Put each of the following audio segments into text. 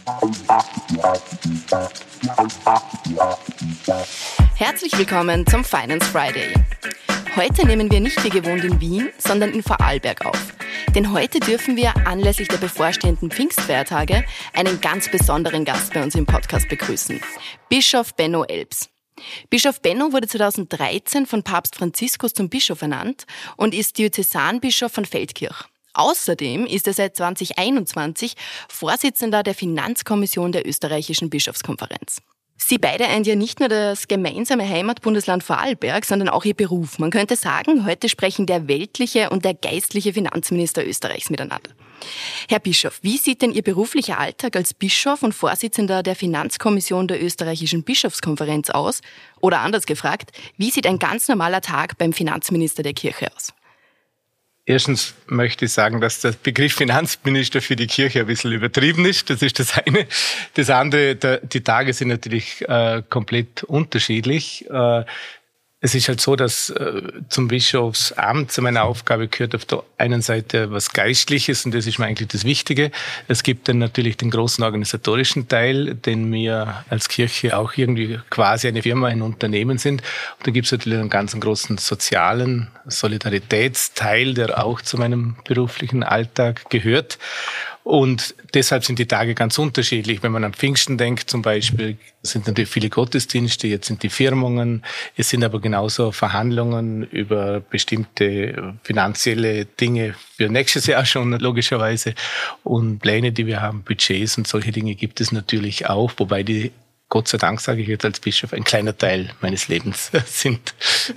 Herzlich willkommen zum Finance Friday. Heute nehmen wir nicht wie gewohnt in Wien, sondern in Vorarlberg auf. Denn heute dürfen wir anlässlich der bevorstehenden Pfingstfeiertage einen ganz besonderen Gast bei uns im Podcast begrüßen. Bischof Benno Elbs. Bischof Benno wurde 2013 von Papst Franziskus zum Bischof ernannt und ist Diözesanbischof von Feldkirch. Außerdem ist er seit 2021 Vorsitzender der Finanzkommission der österreichischen Bischofskonferenz. Sie beide eint ja nicht nur das gemeinsame Heimatbundesland Vorarlberg, sondern auch ihr Beruf. Man könnte sagen, heute sprechen der weltliche und der geistliche Finanzminister Österreichs miteinander. Herr Bischof, wie sieht denn Ihr beruflicher Alltag als Bischof und Vorsitzender der Finanzkommission der österreichischen Bischofskonferenz aus? Oder anders gefragt, wie sieht ein ganz normaler Tag beim Finanzminister der Kirche aus? Erstens möchte ich sagen, dass der Begriff Finanzminister für die Kirche ein bisschen übertrieben ist. Das ist das eine. Das andere, die Tage sind natürlich komplett unterschiedlich. Es ist halt so, dass zum Bischofsamt, zu meiner Aufgabe gehört auf der einen Seite was Geistliches und das ist mir eigentlich das Wichtige. Es gibt dann natürlich den großen organisatorischen Teil, den wir als Kirche auch irgendwie quasi eine Firma, ein Unternehmen sind. Und dann gibt es natürlich einen ganz großen sozialen Solidaritätsteil, der auch zu meinem beruflichen Alltag gehört. Und deshalb sind die Tage ganz unterschiedlich. Wenn man an Pfingsten denkt zum Beispiel, sind natürlich viele Gottesdienste, jetzt sind die Firmungen, es sind aber genauso Verhandlungen über bestimmte finanzielle Dinge für nächstes Jahr schon logischerweise und Pläne, die wir haben, Budgets und solche Dinge gibt es natürlich auch, wobei die, Gott sei Dank sage ich jetzt als Bischof, ein kleiner Teil meines Lebens sind.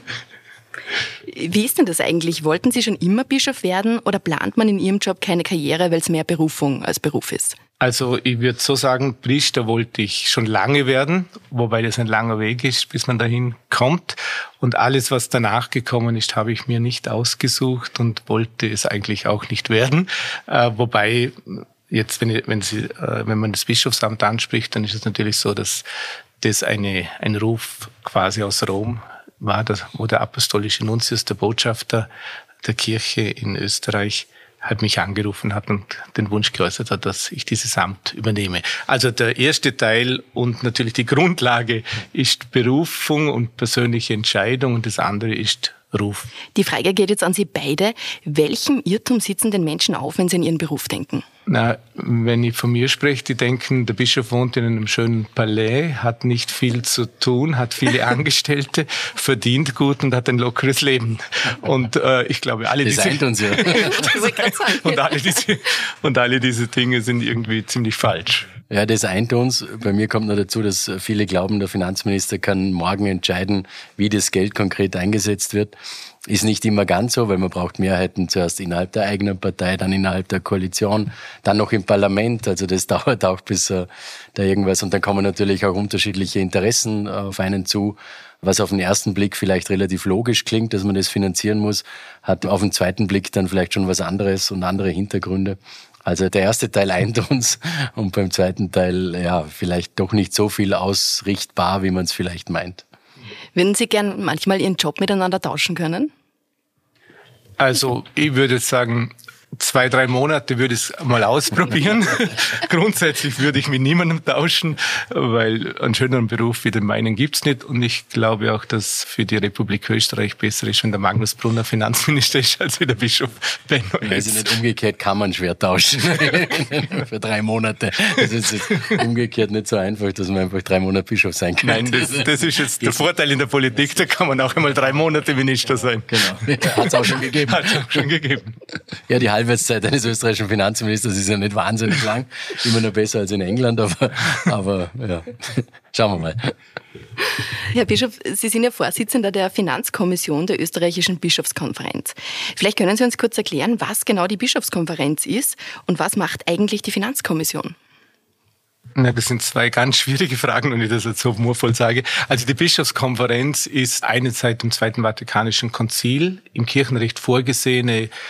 Wie ist denn das eigentlich? Wollten Sie schon immer Bischof werden oder plant man in Ihrem Job keine Karriere, weil es mehr Berufung als Beruf ist? Also ich würde so sagen, Priester wollte ich schon lange werden, wobei das ein langer Weg ist, bis man dahin kommt. Und alles, was danach gekommen ist, habe ich mir nicht ausgesucht und wollte es eigentlich auch nicht werden. Wobei jetzt, wenn man das Bischofsamt anspricht, dann ist es natürlich so, dass das ein Ruf quasi aus Rom war, wo der apostolische Nuntius, der Botschafter der Kirche in Österreich, halt mich angerufen hat und den Wunsch geäußert hat, dass ich dieses Amt übernehme. Also der erste Teil und natürlich die Grundlage ist Berufung und persönliche Entscheidung und das andere ist Ruf. Die Frage geht jetzt an Sie beide. Welchem Irrtum sitzen denn Menschen auf, wenn sie an ihren Beruf denken? Na, wenn ich von mir spreche, die denken, der Bischof wohnt in einem schönen Palais, hat nicht viel zu tun, hat viele Angestellte, verdient gut und hat ein lockeres Leben. Und ich glaube, alle das eint uns ja. und alle diese Dinge sind irgendwie ziemlich falsch. Ja, das eint uns. Bei mir kommt noch dazu, dass viele glauben, der Finanzminister kann morgen entscheiden, wie das Geld konkret eingesetzt wird. Ist nicht immer ganz so, weil man braucht Mehrheiten zuerst innerhalb der eigenen Partei, dann innerhalb der Koalition, dann noch im Parlament. Also das dauert auch, bis da irgendwas... Und dann kommen natürlich auch unterschiedliche Interessen auf einen zu. Was auf den ersten Blick vielleicht relativ logisch klingt, dass man das finanzieren muss, hat auf den zweiten Blick dann vielleicht schon was anderes und andere Hintergründe. Also der erste Teil eint uns und beim zweiten Teil ja vielleicht doch nicht so viel ausrichtbar, wie man es vielleicht meint. Würden Sie gern manchmal Ihren Job miteinander tauschen können? Also ich würde sagen, 2-3 Monate würde ich es mal ausprobieren. Grundsätzlich würde ich mit niemandem tauschen, weil einen schöneren Beruf wie den meinen gibt's nicht. Und ich glaube auch, dass für die Republik Österreich besser ist, wenn der Magnus Brunner Finanzminister ist, als wie der Bischof Benno. Also nicht umgekehrt kann man schwer tauschen für 3 Monate. Das ist umgekehrt nicht so einfach, dass man einfach 3 Monate Bischof sein kann. Nein, das ist jetzt der Vorteil in der Politik, da kann man auch einmal 3 Monate Minister sein. Genau, hat's auch schon gegeben. Hat's auch schon gegeben. Ja, die Halbwertszeit eines österreichischen Finanzministers ist ja nicht wahnsinnig lang. Immer noch besser als in England, aber ja, schauen wir mal. Herr Bischof, Sie sind ja Vorsitzender der Finanzkommission der österreichischen Bischofskonferenz. Vielleicht können Sie uns kurz erklären, was genau die Bischofskonferenz ist und was macht eigentlich die Finanzkommission? Na, das sind 2 ganz schwierige Fragen, wenn ich das jetzt so humorvoll sage. Also die Bischofskonferenz ist eine seit dem Zweiten Vatikanischen Konzil im Kirchenrecht vorgesehene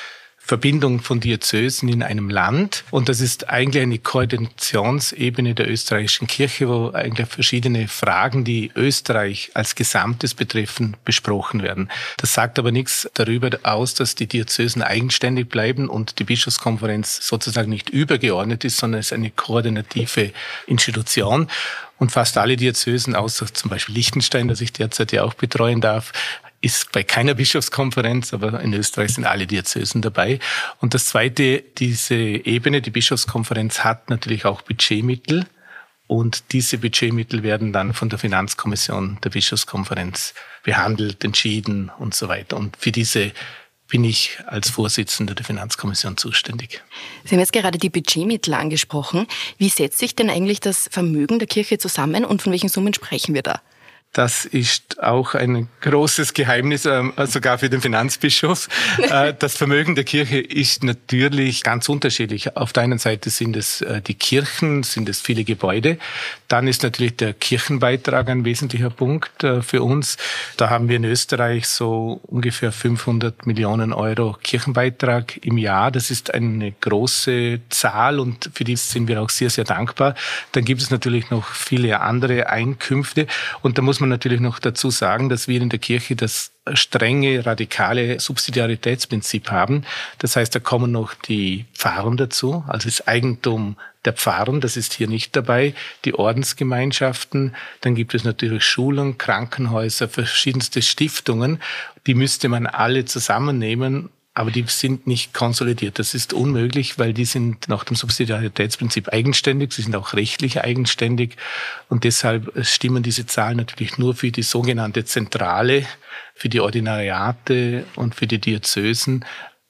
Verbindung von Diözesen in einem Land. Und das ist eigentlich eine Koordinationsebene der österreichischen Kirche, wo eigentlich verschiedene Fragen, die Österreich als Gesamtes betreffen, besprochen werden. Das sagt aber nichts darüber aus, dass die Diözesen eigenständig bleiben und die Bischofskonferenz sozusagen nicht übergeordnet ist, sondern es ist eine koordinative Institution. Und fast alle Diözesen, außer zum Beispiel Liechtenstein, das ich derzeit ja auch betreuen darf, ist bei keiner Bischofskonferenz, aber in Österreich sind alle Diözesen dabei. Und das Zweite, diese Ebene, die Bischofskonferenz hat natürlich auch Budgetmittel. Und diese Budgetmittel werden dann von der Finanzkommission der Bischofskonferenz behandelt, entschieden und so weiter. Und für diese bin ich als Vorsitzender der Finanzkommission zuständig. Sie haben jetzt gerade die Budgetmittel angesprochen. Wie setzt sich denn eigentlich das Vermögen der Kirche zusammen und von welchen Summen sprechen wir da? Das ist auch ein großes Geheimnis, sogar für den Finanzbischof. Das Vermögen der Kirche ist natürlich ganz unterschiedlich. Auf der einen Seite sind es die Kirchen, sind es viele Gebäude. Dann ist natürlich der Kirchenbeitrag ein wesentlicher Punkt für uns. Da haben wir in Österreich so ungefähr 500 Millionen Euro Kirchenbeitrag im Jahr. Das ist eine große Zahl und für die sind wir auch sehr, sehr dankbar. Dann gibt es natürlich noch viele andere Einkünfte und da muss man natürlich noch dazu sagen, dass wir in der Kirche das strenge, radikale Subsidiaritätsprinzip haben. Das heißt, da kommen noch die Pfarren dazu, also das Eigentum der Pfarren, das ist hier nicht dabei, die Ordensgemeinschaften, dann gibt es natürlich Schulen, Krankenhäuser, verschiedenste Stiftungen, die müsste man alle zusammennehmen. Aber die sind nicht konsolidiert. Das ist unmöglich, weil die sind nach dem Subsidiaritätsprinzip eigenständig. Sie sind auch rechtlich eigenständig. Und deshalb stimmen diese Zahlen natürlich nur für die sogenannte Zentrale, für die Ordinariate und für die Diözesen.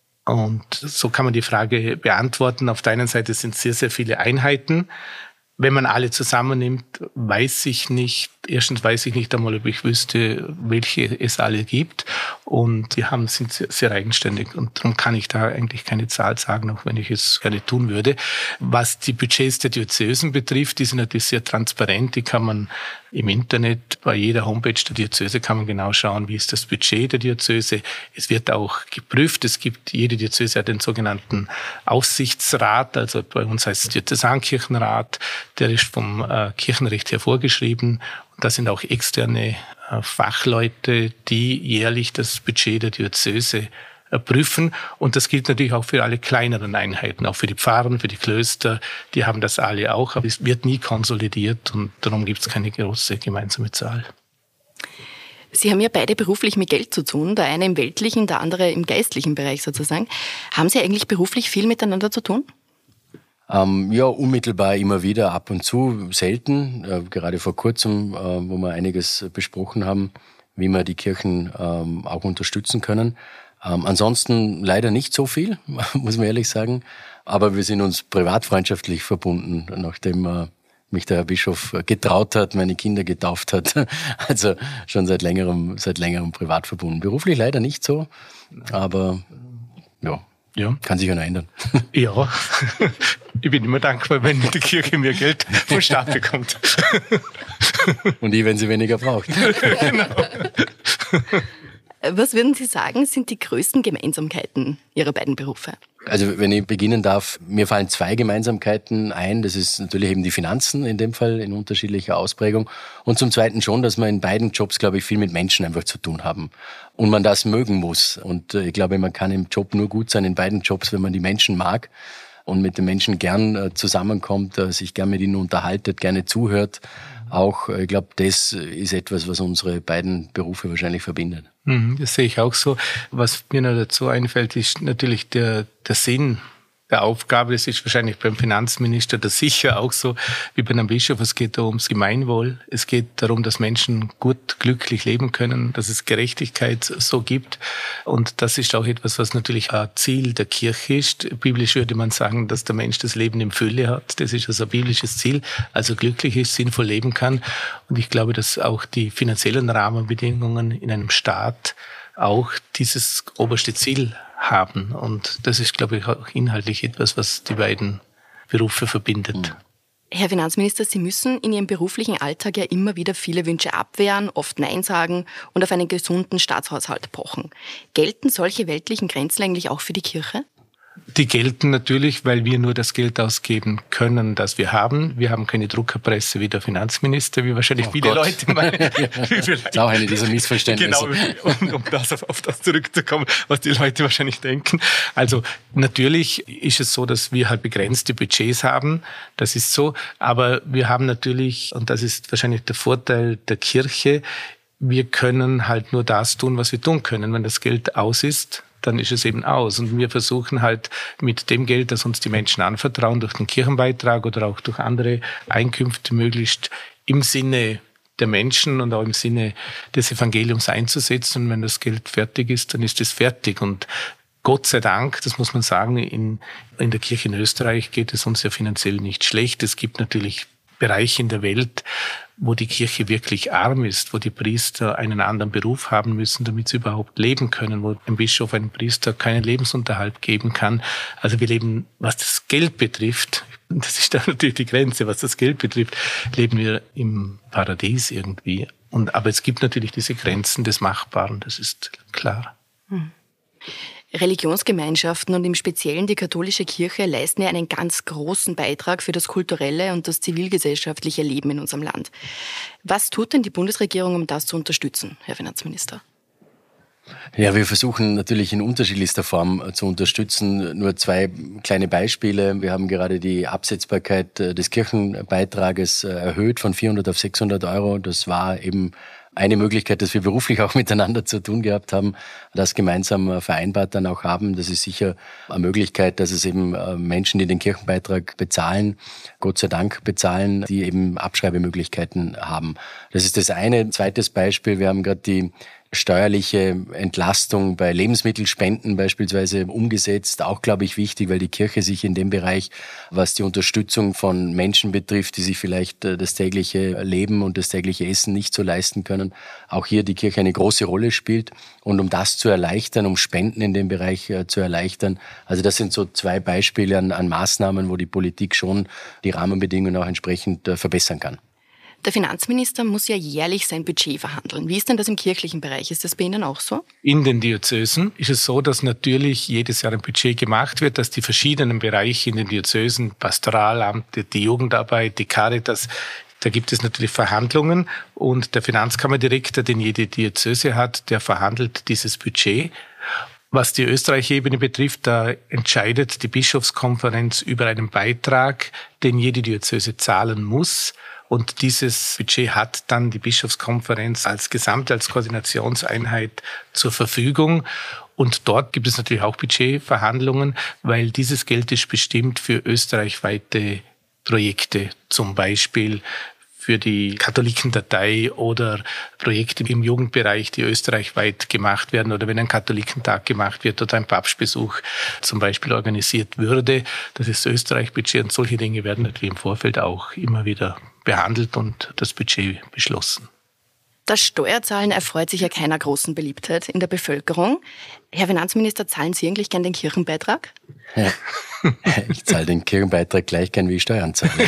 Und so kann man die Frage beantworten. Auf der einen Seite sind sehr, sehr viele Einheiten. Wenn man alle zusammennimmt, erstens weiß ich nicht einmal, ob ich wüsste, welche es alle gibt. Und die sind sehr eigenständig. Und darum kann ich da eigentlich keine Zahl sagen, auch wenn ich es gerne tun würde. Was die Budgets der Diözesen betrifft, die sind natürlich sehr transparent. Die kann man im Internet, bei jeder Homepage der Diözese kann man genau schauen, wie ist das Budget der Diözese. Es wird auch geprüft. Jede Diözese hat den sogenannten Aufsichtsrat. Also bei uns heißt es Diözesankirchenrat. Der ist vom Kirchenrecht her vorgeschrieben. Und da sind auch externe Fachleute, die jährlich das Budget der Diözese prüfen. Und das gilt natürlich auch für alle kleineren Einheiten, auch für die Pfarren, für die Klöster. Die haben das alle auch, aber es wird nie konsolidiert und darum gibt es keine große gemeinsame Zahl. Sie haben ja beide beruflich mit Geld zu tun, der eine im weltlichen, der andere im geistlichen Bereich sozusagen. Haben Sie eigentlich beruflich viel miteinander zu tun? Ja, unmittelbar immer wieder, ab und zu, selten. Gerade vor kurzem, wo wir einiges besprochen haben, wie wir die Kirchen auch unterstützen können. Ansonsten leider nicht so viel, muss man ehrlich sagen. Aber wir sind uns privatfreundschaftlich verbunden, nachdem mich der Herr Bischof getraut hat, meine Kinder getauft hat. Also schon seit längerem privat verbunden. Beruflich leider nicht so, aber ja, kann sich ja noch ändern. Ja, ich bin immer dankbar, wenn die Kirche mehr Geld vom Staat bekommt. Und ich, wenn sie weniger braucht. Genau. Was würden Sie sagen, sind die größten Gemeinsamkeiten Ihrer beiden Berufe? Also wenn ich beginnen darf, mir fallen 2 Gemeinsamkeiten ein. Das ist natürlich eben die Finanzen in dem Fall in unterschiedlicher Ausprägung. Und zum Zweiten schon, dass wir in beiden Jobs, glaube ich, viel mit Menschen einfach zu tun haben. Und man das mögen muss. Und ich glaube, man kann im Job nur gut sein, in beiden Jobs, wenn man die Menschen mag und mit den Menschen gern zusammenkommt, sich gern mit ihnen unterhaltet, gerne zuhört. Auch, ich glaube, das ist etwas, was unsere beiden Berufe wahrscheinlich verbindet. Das sehe ich auch so. Was mir noch dazu einfällt, ist natürlich der Sinn der Aufgabe. Das ist wahrscheinlich beim Finanzminister das sicher auch so wie bei einem Bischof. Es geht da ums Gemeinwohl. Es geht darum, dass Menschen gut, glücklich leben können, dass es Gerechtigkeit so gibt. Und das ist auch etwas, was natürlich ein Ziel der Kirche ist. Biblisch würde man sagen, dass der Mensch das Leben in Fülle hat. Das ist also ein biblisches Ziel, also glücklich ist, sinnvoll leben kann. Und ich glaube, dass auch die finanziellen Rahmenbedingungen in einem Staat auch dieses oberste Ziel haben. Und das ist, glaube ich, auch inhaltlich etwas, was die beiden Berufe verbindet. Herr Finanzminister, Sie müssen in Ihrem beruflichen Alltag ja immer wieder viele Wünsche abwehren, oft Nein sagen und auf einen gesunden Staatshaushalt pochen. Gelten solche weltlichen Grenzen eigentlich auch für die Kirche? Die gelten natürlich, weil wir nur das Geld ausgeben können, das wir haben. Wir haben keine Druckerpresse wie der Finanzminister, wie wahrscheinlich viele Leute meinen. Das ist auch eine dieser Missverständnisse. Genau, um auf das zurückzukommen, was die Leute wahrscheinlich denken. Also natürlich ist es so, dass wir halt begrenzte Budgets haben. Das ist so. Aber wir haben natürlich, und das ist wahrscheinlich der Vorteil der Kirche, wir können halt nur das tun, was wir tun können. Wenn das Geld aus ist, dann ist es eben aus. Und wir versuchen halt mit dem Geld, das uns die Menschen anvertrauen, durch den Kirchenbeitrag oder auch durch andere Einkünfte möglichst im Sinne der Menschen und auch im Sinne des Evangeliums einzusetzen. Und wenn das Geld fertig ist, dann ist es fertig. Und Gott sei Dank, das muss man sagen, in der Kirche in Österreich geht es uns ja finanziell nicht schlecht. Es gibt natürlich Bereiche in der Welt, wo die Kirche wirklich arm ist, wo die Priester einen anderen Beruf haben müssen, damit sie überhaupt leben können, wo ein Bischof, ein Priester keinen Lebensunterhalt geben kann. Also wir leben, was das Geld betrifft, das ist dann natürlich die Grenze, was das Geld betrifft, leben wir im Paradies irgendwie. Aber es gibt natürlich diese Grenzen des Machbaren, das ist klar. Religionsgemeinschaften und im Speziellen die katholische Kirche leisten ja einen ganz großen Beitrag für das kulturelle und das zivilgesellschaftliche Leben in unserem Land. Was tut denn die Bundesregierung, um das zu unterstützen, Herr Finanzminister? Ja, wir versuchen natürlich in unterschiedlichster Form zu unterstützen. Nur 2 kleine Beispiele. Wir haben gerade die Absetzbarkeit des Kirchenbeitrages erhöht von 400 auf 600 Euro. Das war eben eine Möglichkeit, dass wir beruflich auch miteinander zu tun gehabt haben, das gemeinsam vereinbart dann auch haben. Das ist sicher eine Möglichkeit, dass es eben Menschen, die den Kirchenbeitrag bezahlen, Gott sei Dank bezahlen, die eben Abschreibemöglichkeiten haben. Das ist das eine. Zweites Beispiel, wir haben gerade die steuerliche Entlastung bei Lebensmittelspenden beispielsweise umgesetzt. Auch, glaube ich, wichtig, weil die Kirche sich in dem Bereich, was die Unterstützung von Menschen betrifft, die sich vielleicht das tägliche Leben und das tägliche Essen nicht so leisten können, auch hier die Kirche eine große Rolle spielt. Und um das zu erleichtern, um Spenden in dem Bereich zu erleichtern, also das sind so 2 Beispiele an Maßnahmen, wo die Politik schon die Rahmenbedingungen auch entsprechend verbessern kann. Der Finanzminister muss ja jährlich sein Budget verhandeln. Wie ist denn das im kirchlichen Bereich? Ist das bei Ihnen auch so? In den Diözesen ist es so, dass natürlich jedes Jahr ein Budget gemacht wird, dass die verschiedenen Bereiche in den Diözesen, Pastoralamt, die Jugendarbeit, die Caritas, da gibt es natürlich Verhandlungen und der Finanzkammerdirektor, den jede Diözese hat, der verhandelt dieses Budget. Was die Österreich-Ebene betrifft, da entscheidet die Bischofskonferenz über einen Beitrag, den jede Diözese zahlen muss. Und dieses Budget hat dann die Bischofskonferenz als Koordinationseinheit zur Verfügung. Und dort gibt es natürlich auch Budgetverhandlungen, weil dieses Geld ist bestimmt für österreichweite Projekte, zum Beispiel für die Katholikendatei oder Projekte im Jugendbereich, die österreichweit gemacht werden oder wenn ein Katholikentag gemacht wird oder ein Papstbesuch zum Beispiel organisiert würde. Das ist das Österreich-Budget und solche Dinge werden natürlich im Vorfeld auch immer wieder behandelt und das Budget beschlossen. Das Steuerzahlen erfreut sich ja keiner großen Beliebtheit in der Bevölkerung. Herr Finanzminister, zahlen Sie eigentlich gern den Kirchenbeitrag? Ja. Ich zahle den Kirchenbeitrag gleich gern, wie ich Steuern zahle.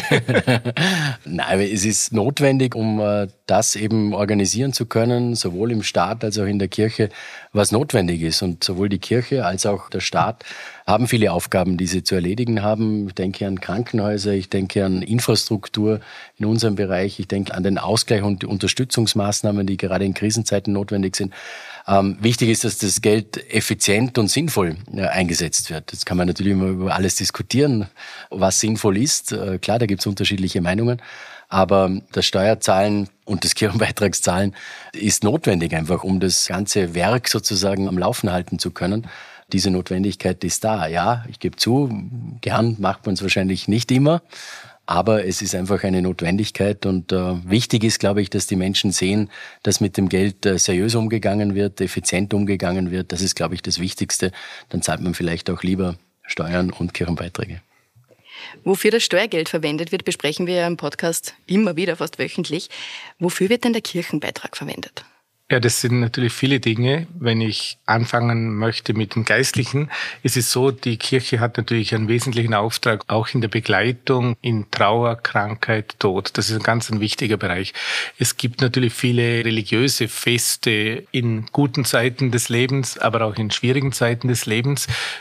Nein, es ist notwendig, um das eben organisieren zu können, sowohl im Staat als auch in der Kirche, was notwendig ist. Und sowohl die Kirche als auch der Staat haben viele Aufgaben, die sie zu erledigen haben. Ich denke an Krankenhäuser, ich denke an Infrastruktur in unserem Bereich, ich denke an den Ausgleich und die Unterstützungsmaßnahmen, die gerade in Krisenzeiten notwendig sind. Wichtig ist, dass das Geld effizient und sinnvoll eingesetzt wird. Jetzt kann man natürlich immer über alles diskutieren, was sinnvoll ist. Klar, da gibt es unterschiedliche Meinungen. Aber das Steuerzahlen und das Kirchenbeitragszahlen ist notwendig einfach, um das ganze Werk sozusagen am Laufen halten zu können. Diese Notwendigkeit ist da. Ja, ich gebe zu, gern macht man es wahrscheinlich nicht immer. Aber es ist einfach eine Notwendigkeit und wichtig ist, glaube ich, dass die Menschen sehen, dass mit dem Geld seriös umgegangen wird, effizient umgegangen wird. Das ist, glaube ich, das Wichtigste. Dann zahlt man vielleicht auch lieber Steuern und Kirchenbeiträge. Wofür das Steuergeld verwendet wird, besprechen wir ja im Podcast immer wieder, fast wöchentlich. Wofür wird denn der Kirchenbeitrag verwendet? Ja, das sind natürlich viele Dinge. Wenn ich anfangen möchte mit dem Geistlichen, ist es so, die Kirche hat natürlich einen wesentlichen Auftrag, auch in der Begleitung, in Trauer, Krankheit, Tod. Das ist ein wichtiger Bereich. Es gibt natürlich viele religiöse Feste in guten Zeiten des Lebens, aber auch in schwierigen Zeiten des Lebens, mit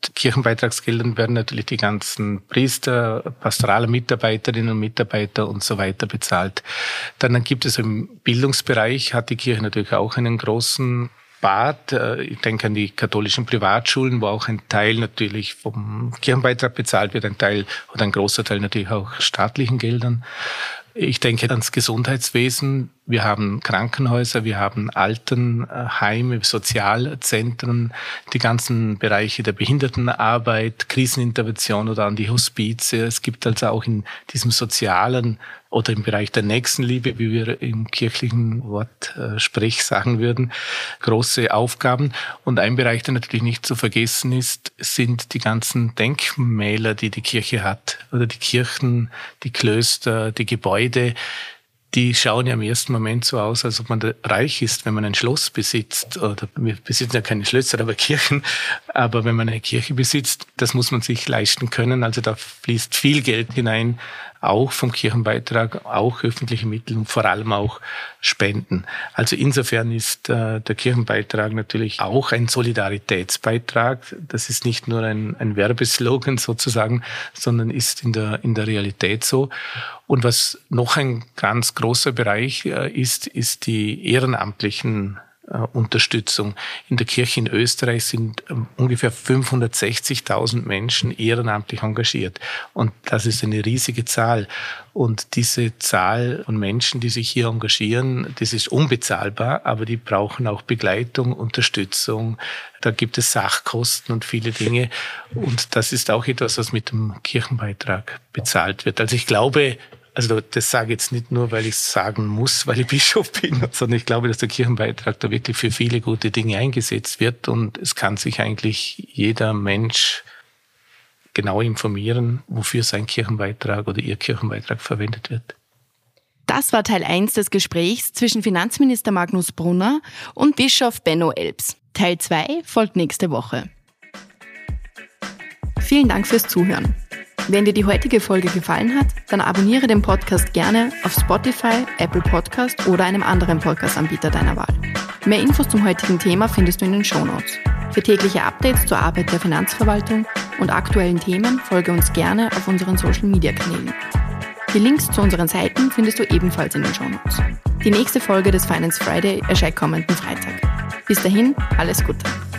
Kirchenbeitragsgeldern werden natürlich die ganzen Priester, pastorale Mitarbeiterinnen und Mitarbeiter und so weiter bezahlt. Dann gibt es im Bildungsbereich, hat die Kirche natürlich auch einen großen Part. Ich denke an die katholischen Privatschulen, wo auch ein Teil natürlich vom Kirchenbeitrag bezahlt wird, ein Teil oder ein großer Teil natürlich auch staatlichen Geldern. Ich denke ans Gesundheitswesen. Wir haben Krankenhäuser, wir haben Altenheime, Sozialzentren, die ganzen Bereiche der Behindertenarbeit, Krisenintervention oder an die Hospize. Es gibt also auch in diesem sozialen oder im Bereich der Nächstenliebe, wie wir im kirchlichen Wort Sprech sagen würden, große Aufgaben. Und ein Bereich, der natürlich nicht zu vergessen ist, sind die ganzen Denkmäler, die die Kirche hat, oder die Kirchen, die Klöster, die Gebäude. Die schauen ja im ersten Moment so aus, als ob man reich ist, wenn man ein Schloss besitzt. Oder wir besitzen ja keine Schlösser, aber Kirchen. Aber wenn man eine Kirche besitzt, das muss man sich leisten können. Also da fließt viel Geld hinein, auch vom Kirchenbeitrag, auch öffentliche Mittel und vor allem auch Spenden. Also insofern ist der Kirchenbeitrag natürlich auch ein Solidaritätsbeitrag. Das ist nicht nur ein Werbeslogan sozusagen, sondern ist in der Realität so. Und was noch ein ganz großer Bereich ist die ehrenamtlichen Unterstützung. In der Kirche in Österreich sind ungefähr 560.000 Menschen ehrenamtlich engagiert. Und das ist eine riesige Zahl. Und diese Zahl von Menschen, die sich hier engagieren, das ist unbezahlbar, aber die brauchen auch Begleitung, Unterstützung. Da gibt es Sachkosten und viele Dinge. Und das ist auch etwas, was mit dem Kirchenbeitrag bezahlt wird. Also ich glaube, das sage ich jetzt nicht nur, weil ich es sagen muss, weil ich Bischof bin, sondern ich glaube, dass der Kirchenbeitrag da wirklich für viele gute Dinge eingesetzt wird und es kann sich eigentlich jeder Mensch genau informieren, wofür sein Kirchenbeitrag oder ihr Kirchenbeitrag verwendet wird. Das war Teil 1 des Gesprächs zwischen Finanzminister Magnus Brunner und Bischof Benno Elbs. Teil 2 folgt nächste Woche. Vielen Dank fürs Zuhören. Wenn dir die heutige Folge gefallen hat, dann abonniere den Podcast gerne auf Spotify, Apple Podcast oder einem anderen Podcast-Anbieter deiner Wahl. Mehr Infos zum heutigen Thema findest du in den Shownotes. Für tägliche Updates zur Arbeit der Finanzverwaltung und aktuellen Themen folge uns gerne auf unseren Social-Media-Kanälen. Die Links zu unseren Seiten findest du ebenfalls in den Shownotes. Die nächste Folge des Finance Friday erscheint kommenden Freitag. Bis dahin, alles Gute.